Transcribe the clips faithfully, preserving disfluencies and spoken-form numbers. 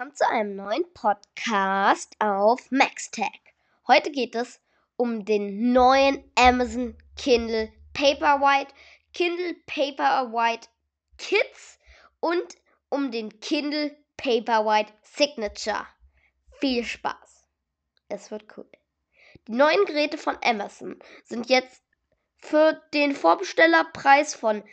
Willkommen zu einem neuen Podcast auf MaxTech. Heute geht es um den neuen Amazon Kindle Paperwhite, Kindle Paperwhite Kids und um den Kindle Paperwhite Signature. Viel Spaß! Es wird cool. Die neuen Geräte von Amazon sind jetzt für den Vorbestellerpreis von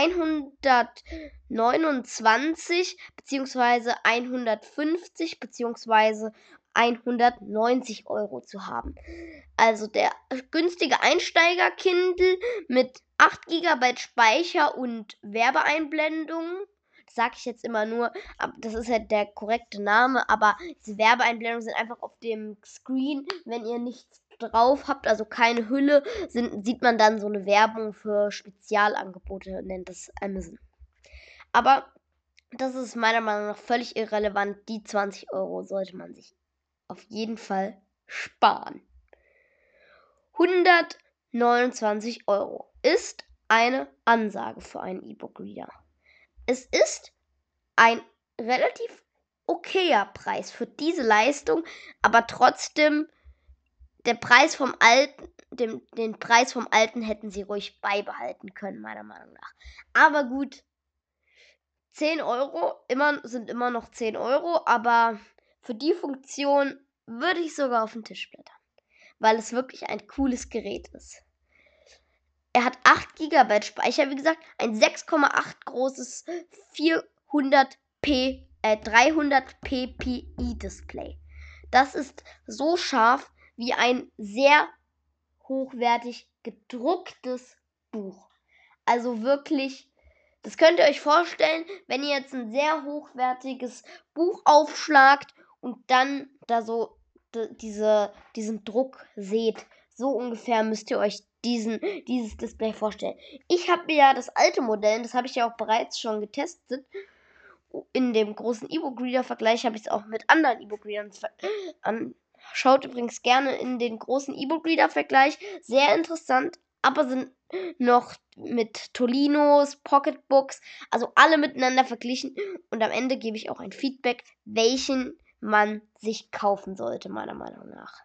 hundertneunundzwanzig bzw. hundertfünfzig bzw. hundertneunzig Euro zu haben. Also der günstige Einsteiger-Kindle mit acht Gigabyte Speicher und Werbeeinblendungen. Das sage ich jetzt immer nur, das ist halt der korrekte Name, aber diese Werbeeinblendungen sind einfach auf dem Screen, wenn ihr nichts drauf habt, also keine Hülle, sind, sieht man dann so eine Werbung für Spezialangebote, nennt das Amazon. Aber das ist meiner Meinung nach völlig irrelevant. Die zwanzig Euro sollte man sich auf jeden Fall sparen. hundertneunundzwanzig Euro ist eine Ansage für einen E-Book-Reader. Es ist ein relativ okayer Preis für diese Leistung, aber trotzdem der Preis vom alten, dem, den Preis vom alten hätten sie ruhig beibehalten können, meiner Meinung nach. Aber gut, zehn Euro immer, sind immer noch zehn Euro, aber für die Funktion würde ich sogar auf den Tisch blättern, weil es wirklich ein cooles Gerät ist. Er hat acht Gigabyte Speicher, wie gesagt, ein sechs Komma acht großes vierhundert p, äh, dreihundert p P I Display. Das ist so scharf wie ein sehr hochwertig gedrucktes Buch. Also wirklich, das könnt ihr euch vorstellen, wenn ihr jetzt ein sehr hochwertiges Buch aufschlagt und dann da so d- diese, diesen Druck seht. So ungefähr müsst ihr euch diesen, dieses Display vorstellen. Ich habe mir ja das alte Modell, das habe ich ja auch bereits schon getestet. In dem großen E-Book-Reader-Vergleich habe ich es auch mit anderen E-Book-Readern an. Schaut übrigens gerne in den großen E-Book-Reader-Vergleich. Sehr interessant, aber sind noch mit Tolinos, Pocketbooks, also alle miteinander verglichen. Und am Ende gebe ich auch ein Feedback, welchen man sich kaufen sollte, meiner Meinung nach.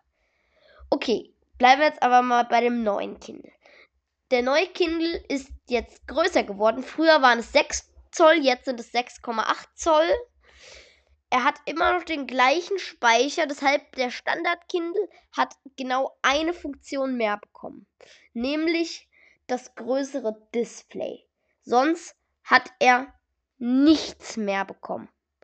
Okay, bleiben wir jetzt aber mal bei dem neuen Kindle. Der neue Kindle ist jetzt größer geworden. Früher waren es sechs Zoll, jetzt sind es sechs Komma acht Zoll. Er hat immer noch den gleichen Speicher, deshalb der Standard-Kindle hat genau eine Funktion mehr bekommen, nämlich das größere Display. Sonst hat er nichts mehr bekommen.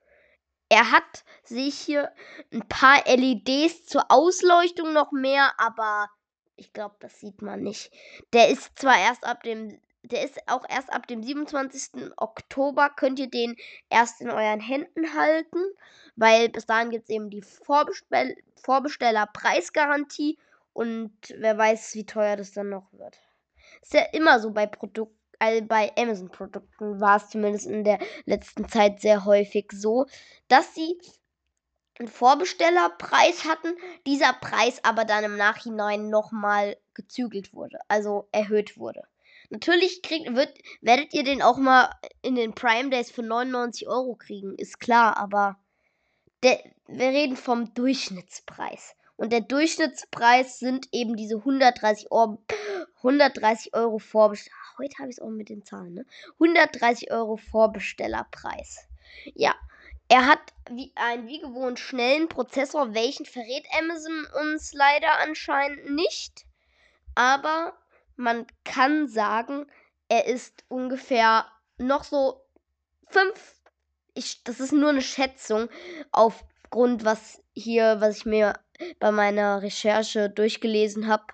Er hat sich hier ein paar L E Ds zur Ausleuchtung noch mehr, aber ich glaube, das sieht man nicht. Der ist zwar erst ab dem Der ist auch erst ab dem siebenundzwanzigsten Oktober, könnt ihr den erst in euren Händen halten, weil bis dahin gibt es eben die Vorbestell Vorbesteller-Preisgarantie und wer weiß, wie teuer das dann noch wird. Ist ja immer so bei Produkten, also bei Amazon-Produkten war es zumindest in der letzten Zeit sehr häufig so, dass sie einen Vorbestellerpreis hatten, dieser Preis aber dann im Nachhinein nochmal gezügelt wurde, also erhöht wurde. Natürlich kriegt, wird, werdet ihr den auch mal in den Prime Days für neunundneunzig Euro kriegen, ist klar, aber der, wir reden vom Durchschnittspreis. Und der Durchschnittspreis sind eben diese hundertdreißig Euro, hundertdreißig Euro Vorbesteller. Heute habe ich es auch mit den Zahlen, ne? hundertdreißig Euro Vorbestellerpreis. Ja, er hat wie, einen wie gewohnt schnellen Prozessor. Welchen verrät Amazon uns leider anscheinend nicht. Aber man kann sagen, er ist ungefähr noch so fünf, ich, das ist nur eine Schätzung aufgrund, was hier, was ich mir bei meiner Recherche durchgelesen habe.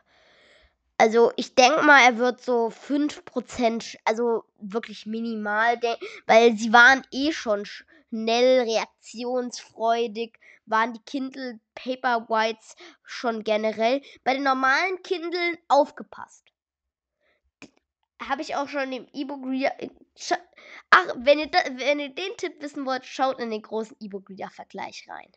Also ich denke mal, er wird so fünf Prozent, also wirklich minimal, weil sie waren eh schon schnell, reaktionsfreudig, waren die Kindle Paperwhites schon generell. Bei den normalen Kindlen aufgepasst. Habe ich auch schon im E-Book-Reader. Ach, wenn ihr, da, wenn ihr den Tipp wissen wollt, schaut in den großen E-Book-Reader-Vergleich rein.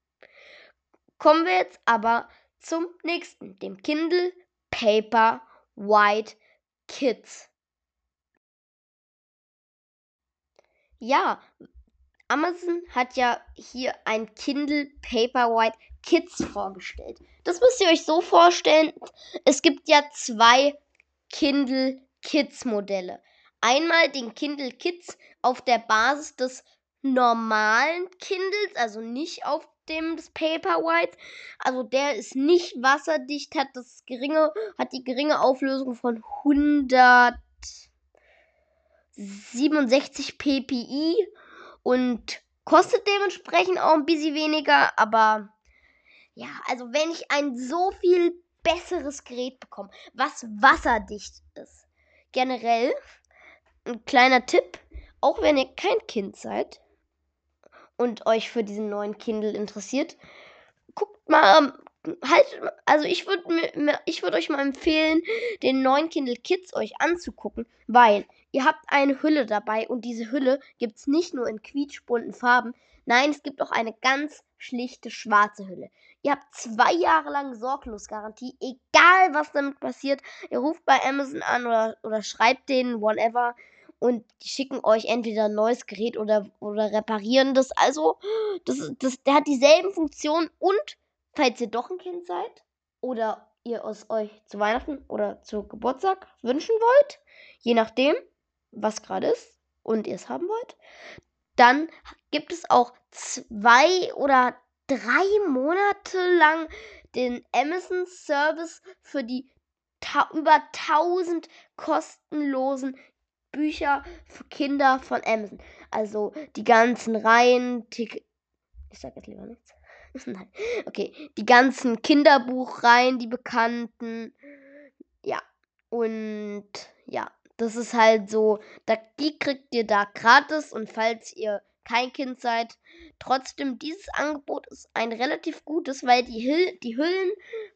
Kommen wir jetzt aber zum nächsten, dem Kindle Paperwhite Kids. Ja, Amazon hat ja hier ein Kindle Paperwhite Kids vorgestellt. Das müsst ihr euch so vorstellen, es gibt ja zwei Kindle Kids Modelle. Einmal den Kindle Kids auf der Basis des normalen Kindles, also nicht auf dem des Paperwhite. Also der ist nicht wasserdicht, hat das geringe, hat die geringe Auflösung von hundertsiebenundsechzig ppi und kostet dementsprechend auch ein bisschen weniger, aber ja, also wenn ich ein so viel besseres Gerät bekomme, was wasserdicht ist. Generell ein kleiner Tipp, auch wenn ihr kein Kind seid und euch für diesen neuen Kindle interessiert, guckt mal, halt, also ich würde mir, ich würde euch mal empfehlen, den neuen Kindle Kids euch anzugucken, weil ihr habt eine Hülle dabei und diese Hülle gibt es nicht nur in quietschbunten Farben, nein, es gibt auch eine ganz schlichte schwarze Hülle. Ihr habt zwei Jahre lang Sorglosgarantie, egal was damit passiert. Ihr ruft bei Amazon an oder, oder schreibt denen, whatever, und die schicken euch entweder ein neues Gerät oder, oder reparieren das. Also, das, das, der hat dieselben Funktionen und falls ihr doch ein Kind seid oder ihr es euch zu Weihnachten oder zu Geburtstag wünschen wollt, je nachdem, was gerade ist und ihr es haben wollt, dann gibt es auch zwei oder drei Monate lang den Amazon Service für die ta- über tausend kostenlosen Bücher für Kinder von Amazon. Also die ganzen Reihen, Tick- ich sag jetzt lieber nichts. Nein. Okay, die ganzen Kinderbuchreihen, die bekannten. Ja, und ja, das ist halt so, da, die kriegt ihr da gratis und falls ihr kein Kind seid, trotzdem, dieses Angebot ist ein relativ gutes, weil die, Hüll, die Hüllen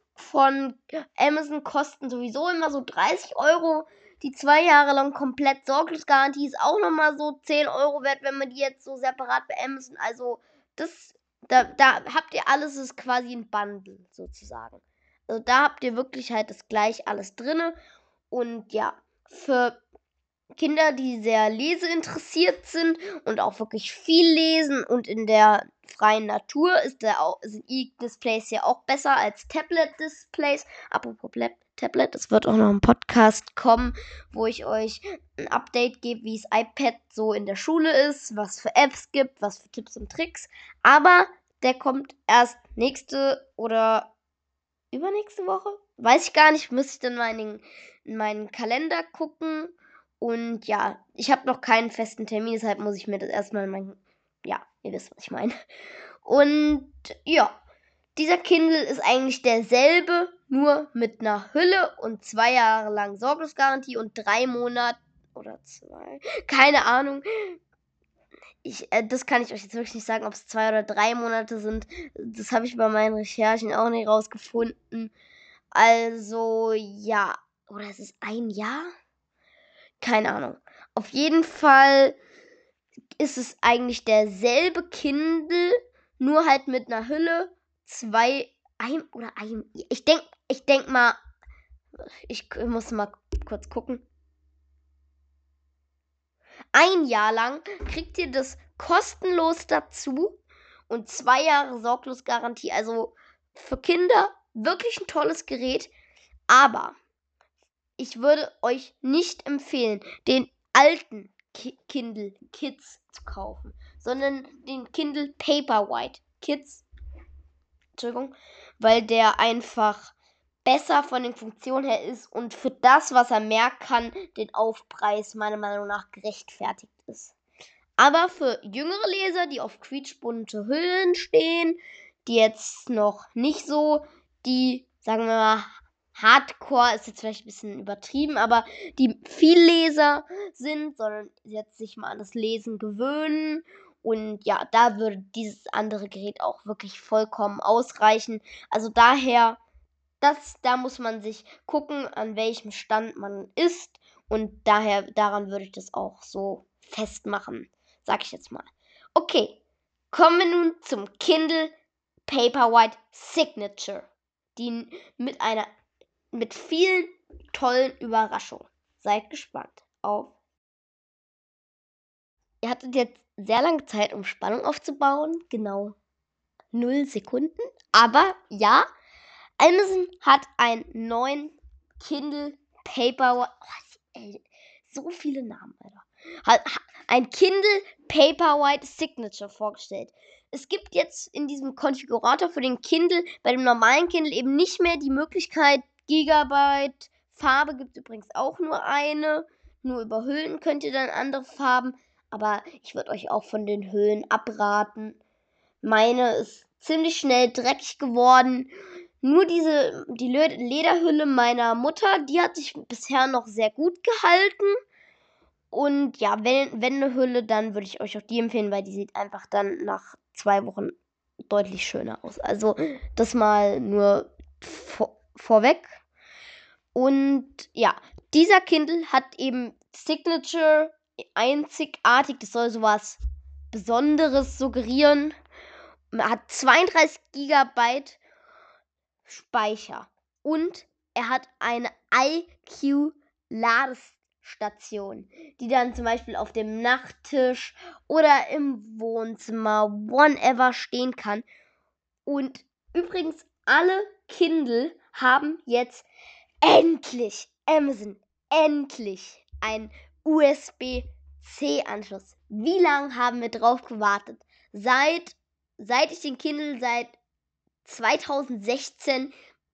von Amazon kosten sowieso immer so dreißig Euro. Die zwei Jahre lang komplett Sorglosgarantie ist auch nochmal so zehn Euro wert, wenn man die jetzt so separat bei Amazon, also das, da, da habt ihr alles, ist quasi ein Bundle sozusagen. Also da habt ihr wirklich halt das gleich alles drinne. Und ja, für Kinder, die sehr leseinteressiert sind und auch wirklich viel lesen und in der freien Natur ist der auch, sind E-Displays ja auch besser als Tablet-Displays. Apropos Tablet, es wird auch noch ein Podcast kommen, wo ich euch ein Update gebe, wie das iPad so in der Schule ist, was für Apps gibt, was für Tipps und Tricks. Aber der kommt erst nächste oder übernächste Woche. Weiß ich gar nicht, muss ich dann mal in, den, in meinen Kalender gucken. Und ja, ich habe noch keinen festen Termin, deshalb muss ich mir das erstmal in meinen. Ja, ihr wisst, was ich meine. Und ja, dieser Kindle ist eigentlich derselbe, nur mit einer Hülle und zwei Jahre lang Sorglosgarantie und drei Monate oder zwei, keine Ahnung. Ich, äh, das kann ich euch jetzt wirklich nicht sagen, ob es zwei oder drei Monate sind. Das habe ich bei meinen Recherchen auch nicht rausgefunden. Also ja, oder ist es ein Jahr? Keine Ahnung. Auf jeden Fall ist es eigentlich derselbe Kindle, nur halt mit einer Hülle, zwei, ein oder ein. Ich denk, ich denk mal, ich muss mal kurz gucken. Ein Jahr lang kriegt ihr das kostenlos dazu und zwei Jahre Sorglosgarantie. Also für Kinder wirklich ein tolles Gerät, aber ich würde euch nicht empfehlen, den alten Ki- Kindle Kids zu kaufen, sondern den Kindle Paperwhite Kids. Entschuldigung, weil der einfach besser von den Funktionen her ist und für das, was er mehr kann, den Aufpreis meiner Meinung nach gerechtfertigt ist. Aber für jüngere Leser, die auf quietschbunte Hüllen stehen, die jetzt noch nicht so die, sagen wir mal, Hardcore ist jetzt vielleicht ein bisschen übertrieben, aber die viel Leser sind, sondern jetzt sich mal an das Lesen gewöhnen. Und ja, da würde dieses andere Gerät auch wirklich vollkommen ausreichen. Also daher, das, da muss man sich gucken, an welchem Stand man ist. Und daher, daran würde ich das auch so festmachen, sag ich jetzt mal. Okay, kommen wir nun zum Kindle Paperwhite Signature, die mit einer mit vielen tollen Überraschungen. Seid gespannt auf. Ihr hattet jetzt sehr lange Zeit, um Spannung aufzubauen. Genau null Sekunden. Aber ja, Amazon hat einen neuen Kindle Paperwhite. Oh, ey, so viele Namen, Alter. Hat, hat ein Kindle Paperwhite Signature vorgestellt. Es gibt jetzt in diesem Konfigurator für den Kindle, bei dem normalen Kindle eben nicht mehr die Möglichkeit, Gigabyte, Farbe gibt es übrigens auch nur eine. Nur über Hüllen könnt ihr dann andere Farben. Aber ich würde euch auch von den Hüllen abraten. Meine ist ziemlich schnell dreckig geworden. Nur diese, die Lederhülle meiner Mutter, die hat sich bisher noch sehr gut gehalten. Und ja, wenn, wenn eine Hülle, dann würde ich euch auch die empfehlen, weil die sieht einfach dann nach zwei Wochen deutlich schöner aus. Also das mal nur vor, vorweg. Und ja, dieser Kindle hat eben Signature, einzigartig, das soll sowas Besonderes suggerieren. Er hat zweiunddreißig Gigabyte Speicher und er hat eine I Q-Ladestation, die dann zum Beispiel auf dem Nachttisch oder im Wohnzimmer, whenever stehen kann. Und übrigens, alle Kindle haben jetzt endlich, Amazon, endlich einen U S B-C-Anschluss. Wie lange haben wir drauf gewartet? Seit, seit ich den Kindle seit zweitausendsechzehn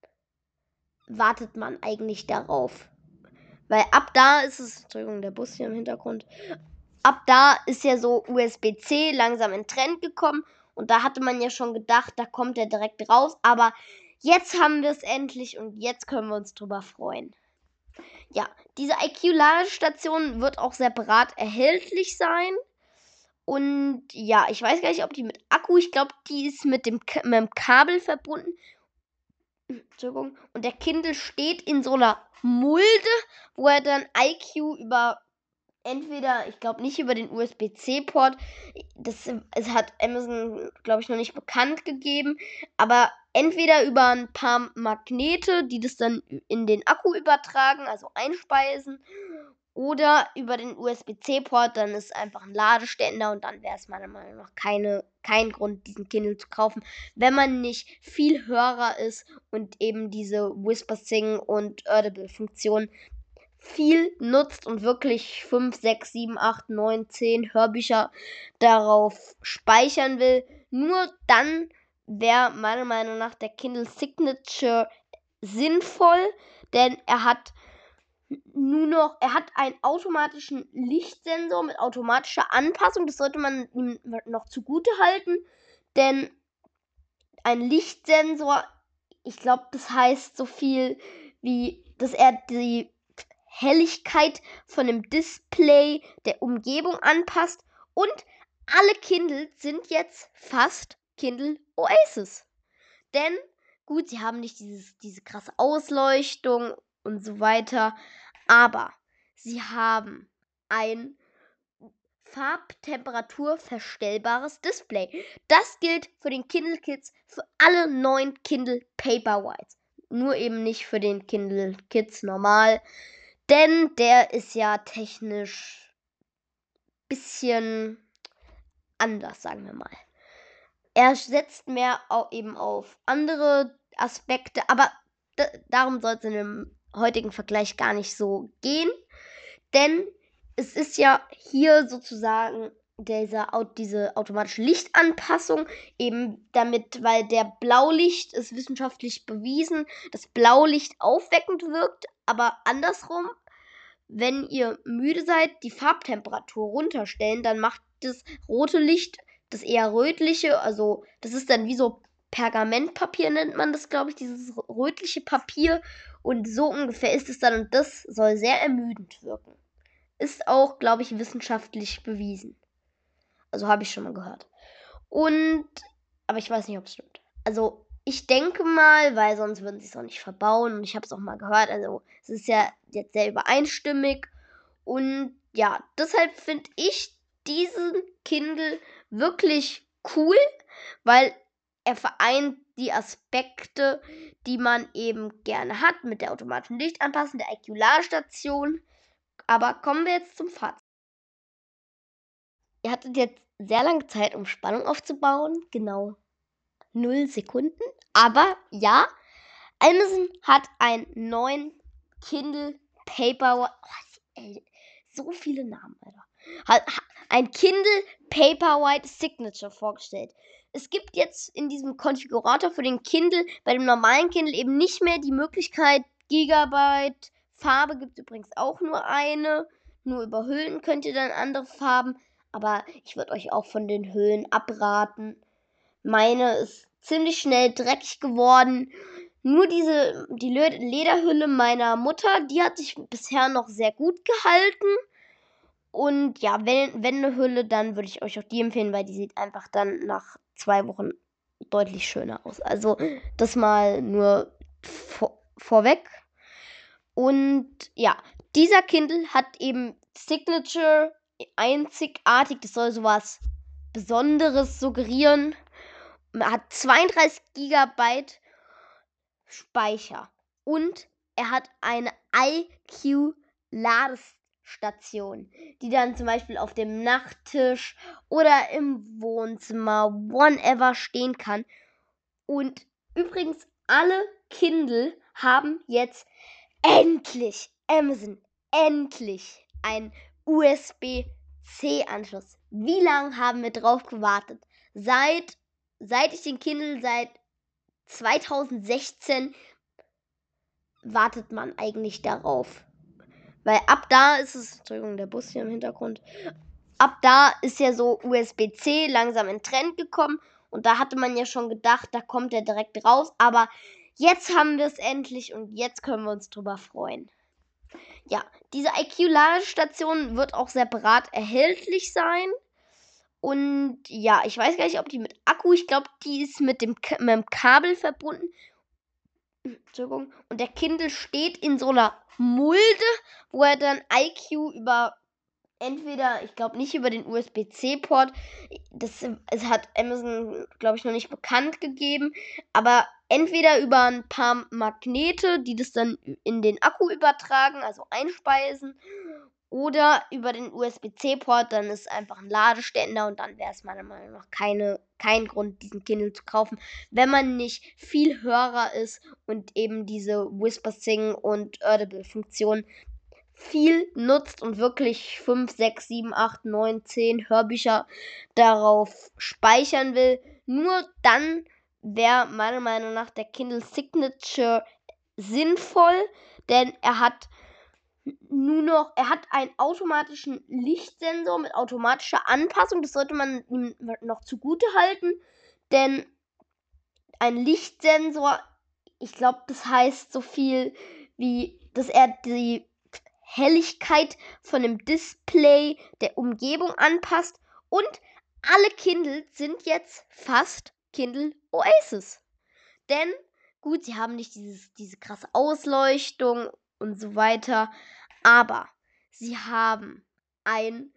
wartet man eigentlich darauf. Weil ab da ist es, Entschuldigung, der Bus hier im Hintergrund, ab da ist ja so U S B-C langsam in Trend gekommen und da hatte man ja schon gedacht, da kommt er direkt raus, aber jetzt haben wir es endlich und jetzt können wir uns drüber freuen. Ja, diese I Q-Ladestation wird auch separat erhältlich sein. Und ja, ich weiß gar nicht, ob die mit Akku, ich glaube, die ist mit dem, K- mit dem Kabel verbunden. Entschuldigung. Und der Kindle steht in so einer Mulde, wo er dann I Q über entweder, ich glaube nicht über den U S B-C-Port, das es hat Amazon, glaube ich, noch nicht bekannt gegeben, aber entweder über ein paar Magnete, die das dann in den Akku übertragen, also einspeisen, oder über den U S B-C-Port, dann ist einfach ein Ladeständer und dann wäre es meiner Meinung nach keine, kein Grund, diesen Kindle zu kaufen, wenn man nicht viel Hörer ist und eben diese Whisper Sing und Audible-Funktion viel nutzt und wirklich fünf, sechs, sieben, acht, neun, zehn Hörbücher darauf speichern will. Nur dann wäre meiner Meinung nach der Kindle Signature sinnvoll, denn er hat nur noch, er hat einen automatischen Lichtsensor mit automatischer Anpassung. Das sollte man ihm noch zugute halten, denn ein Lichtsensor, ich glaube, das heißt so viel wie, dass er die Helligkeit von dem Display der Umgebung anpasst und alle Kindle sind jetzt fast Kindle Oasis. Denn, gut, sie haben nicht dieses, diese krasse Ausleuchtung und so weiter, aber sie haben ein Farbtemperatur-verstellbares Display. Das gilt für den Kindle Kids, für alle neuen Kindle Paperwhites. Nur eben nicht für den Kindle Kids normal, denn der ist ja technisch bisschen anders, sagen wir mal. Er setzt mehr au- eben auf andere Aspekte, aber d- darum soll es in dem heutigen Vergleich gar nicht so gehen, denn es ist ja hier sozusagen dieser, au- diese automatische Lichtanpassung, eben damit, weil der Blaulicht ist wissenschaftlich bewiesen, dass Blaulicht aufweckend wirkt, aber andersrum, wenn ihr müde seid, die Farbtemperatur runterstellen, dann macht das rote Licht das eher rötliche, also das ist dann wie so Pergamentpapier nennt man das, glaube ich, dieses rötliche Papier und so ungefähr ist es dann und das soll sehr ermüdend wirken. Ist auch, glaube ich, wissenschaftlich bewiesen. Also habe ich schon mal gehört. Und, aber ich weiß nicht, ob es stimmt. Also ich denke mal, weil sonst würden sie es auch nicht verbauen und ich habe es auch mal gehört, also es ist ja jetzt sehr übereinstimmig und ja, deshalb finde ich diesen Kindle wirklich cool, weil er vereint die Aspekte, die man eben gerne hat, mit der automatischen Lichtanpassung, der I Q-Ladestation. Aber kommen wir jetzt zum Fazit. Ihr hattet jetzt sehr lange Zeit, um Spannung aufzubauen. Genau null Sekunden. Aber ja, Amazon hat einen neuen Kindle Paperwhite. Oh, ey, so viele Namen, Alter. Hat, hat ein Kindle Paperwhite Signature vorgestellt. Es gibt jetzt in diesem Konfigurator für den Kindle, bei dem normalen Kindle eben nicht mehr die Möglichkeit, Gigabyte, Farbe gibt es übrigens auch nur eine. Nur über Hüllen könnt ihr dann andere Farben. Aber ich würde euch auch von den Hüllen abraten. Meine ist ziemlich schnell dreckig geworden. Nur diese, die Lederhülle meiner Mutter, die hat sich bisher noch sehr gut gehalten. Und ja, wenn, wenn eine Hülle, dann würde ich euch auch die empfehlen, weil die sieht einfach dann nach zwei Wochen deutlich schöner aus. Also das mal nur vor, vorweg. Und ja, dieser Kindle hat eben Signature, einzigartig, das soll sowas Besonderes suggerieren. Er hat zweiunddreißig Gigabyte Speicher und er hat eine I Q-Ladestation, die dann zum Beispiel auf dem Nachttisch oder im Wohnzimmer, whenever stehen kann. Und übrigens, alle Kindle haben jetzt endlich, Amazon, endlich einen U S B-C-Anschluss. Wie lange haben wir drauf gewartet? Seit, seit ich den Kindle seit zweitausendsechzehn wartet man eigentlich darauf. Weil ab da ist es, Entschuldigung, der Bus hier im Hintergrund, ab da ist ja so U S B-C langsam in Trend gekommen und da hatte man ja schon gedacht, da kommt er direkt raus, aber jetzt haben wir es endlich und jetzt können wir uns drüber freuen. Ja, diese I Q-Ladestation wird auch separat erhältlich sein. Und ja, ich weiß gar nicht, ob die mit Akku, ich glaube, die ist mit dem, K- mit dem Kabel verbunden. Entschuldigung. Und der Kindle steht in so einer Mulde, wo er dann I Q über entweder, ich glaube nicht über den U S B-C-Port, das es hat Amazon, glaube ich, noch nicht bekannt gegeben, aber entweder über ein paar Magnete, die das dann in den Akku übertragen, also einspeisen, oder über den U S B-C-Port, dann ist einfach ein Ladeständer und dann wäre es meiner Meinung nach keine, kein Grund, diesen Kindle zu kaufen, wenn man nicht viel Hörer ist und eben diese Whisper-Sing und Audible-Funktion viel nutzt und wirklich fünf, sechs, sieben, acht, neun, zehn Hörbücher darauf speichern will. Nur dann wäre meiner Meinung nach der Kindle Signature sinnvoll, denn er hat nur noch, er hat einen automatischen Lichtsensor mit automatischer Anpassung. Das sollte man ihm noch zugute halten, denn ein Lichtsensor, ich glaube, das heißt so viel wie, dass er die Helligkeit von dem Display der Umgebung anpasst und alle Kindle sind jetzt fast Kindle Oasis. Denn, gut, sie haben nicht dieses, diese krasse Ausleuchtung und so weiter, aber sie haben ein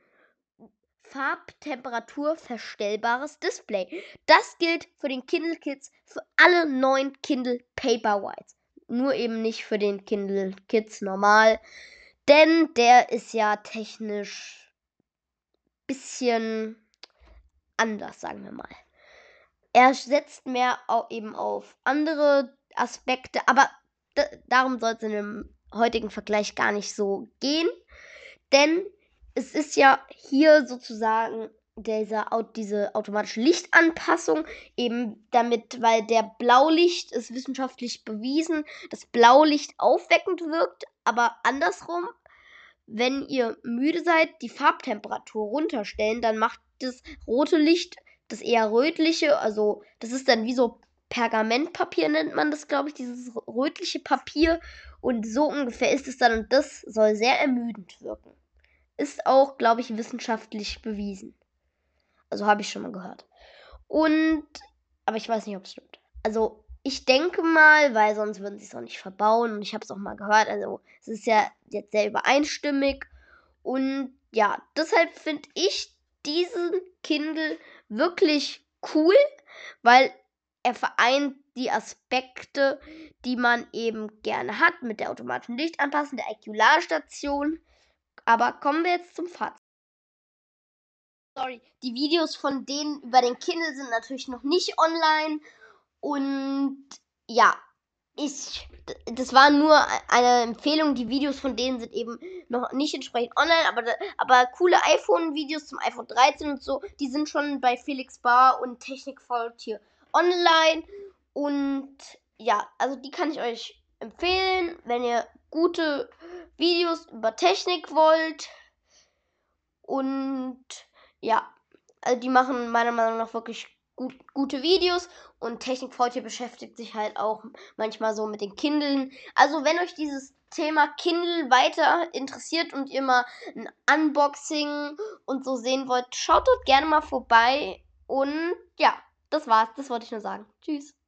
farbtemperaturverstellbares Display. Das gilt für den Kindle Kids, für alle neuen Kindle Paperwhites. Nur eben nicht für den Kindle Kids normal. Denn der ist ja technisch bisschen anders, sagen wir mal. Er setzt mehr au- eben auf andere Aspekte, aber d- darum soll es in dem heutigen Vergleich gar nicht so gehen. Denn es ist ja hier sozusagen dieser, au- diese automatische Lichtanpassung, eben damit, weil der Blaulicht ist wissenschaftlich bewiesen, dass Blaulicht aufweckend wirkt, aber andersrum, wenn ihr müde seid, die Farbtemperatur runterstellen, dann macht das rote Licht das eher rötliche, also das ist dann wie so Pergamentpapier nennt man das, glaube ich, dieses rötliche Papier und so ungefähr ist es dann und das soll sehr ermüdend wirken. Ist auch, glaube ich, wissenschaftlich bewiesen. Also habe ich schon mal gehört. Und, aber ich weiß nicht, ob es stimmt. Also ich denke mal, weil sonst würden sie es auch nicht verbauen und ich habe es auch mal gehört, also es ist ja jetzt sehr übereinstimmig und ja, deshalb finde ich diesen Kindle wirklich cool, weil er vereint die Aspekte, die man eben gerne hat, mit der automatischen Lichtanpassung, der I Q-Ladestation. Aber kommen wir jetzt zum Fazit. sorry, die Videos von denen über den Kindle sind natürlich noch nicht online. Und ja, ich, das war nur eine Empfehlung. Die Videos von denen sind eben noch nicht entsprechend online, aber, aber coole iPhone-Videos zum iPhone dreizehn und so, die sind schon bei Felix Bar und Technikfaultier online. Und ja, also die kann ich euch empfehlen, wenn ihr gute Videos über Technik wollt. Und ja, also die machen meiner Meinung nach wirklich gut, gute Videos. Und Technikfaultier beschäftigt sich halt auch manchmal so mit den Kindlen. Also wenn euch dieses Thema Kindle weiter interessiert und ihr mal ein Unboxing und so sehen wollt, schaut dort gerne mal vorbei. Und ja, das war's. Das wollte ich nur sagen. Tschüss.